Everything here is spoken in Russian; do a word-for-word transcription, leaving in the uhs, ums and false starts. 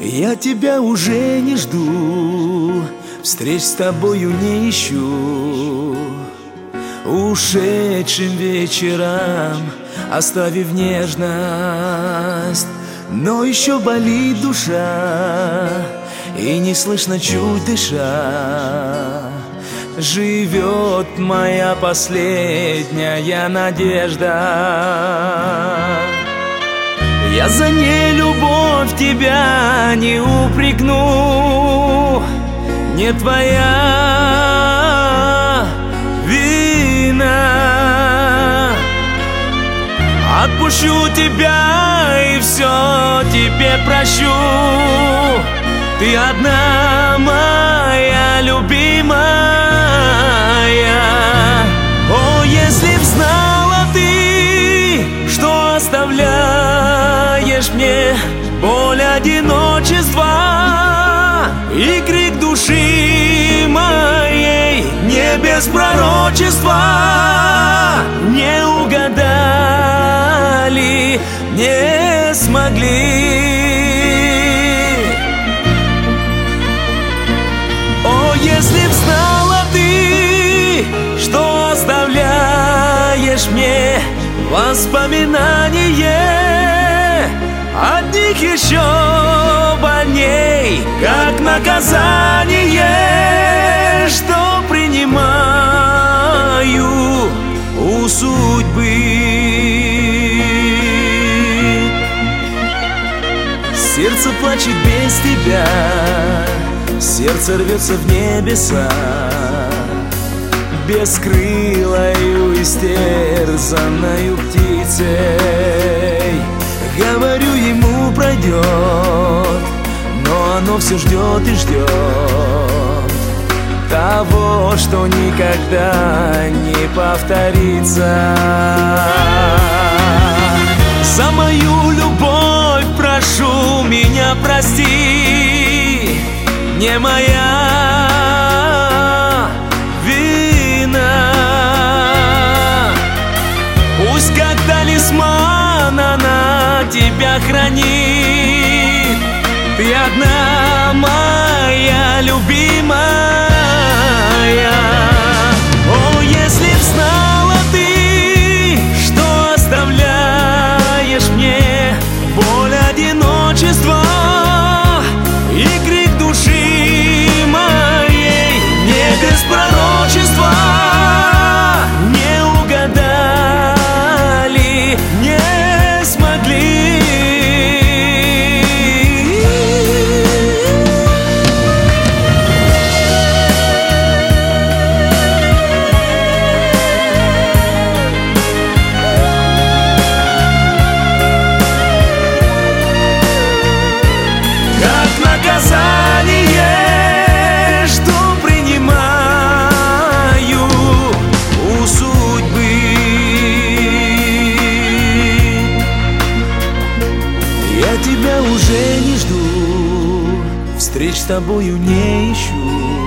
Я тебя уже не жду, встреч с тобою не ищу. Ушедшим вечерам оставив нежность, но еще болит душа, и не слышно, чуть дыша, живет моя последняя надежда. Я за нелюбовь тебя не упрекну, не твоя вина. Отпущу тебя и все тебе прощу. Ты одна моя любимая. О, если б знала ты, что оставляешь мне боль одиночества и крик души моей, не без пророчества, не угадали, не смогли. Если б знала ты, что оставляешь мне воспоминание, от них еще больней, как наказание, что принимаю у судьбы. Сердце плачет без тебя, сердце рвется в небеса, бескрылою, истерзанною птицей. Говорю, ему пройдет, но оно все ждет и ждет того, что никогда не повторится. За мою любовь прошу меня прости, не моя вина. Пусть как талисман она тебя хранит. Ты одна моя любимая. О, если б знала ты, что оставляешь мне боль одиночества и крик души моей, не без пророчества, не угадали, не смогли. Наказание, что принимаю у судьбы. Я тебя уже не жду, встреч с тобою не ищу.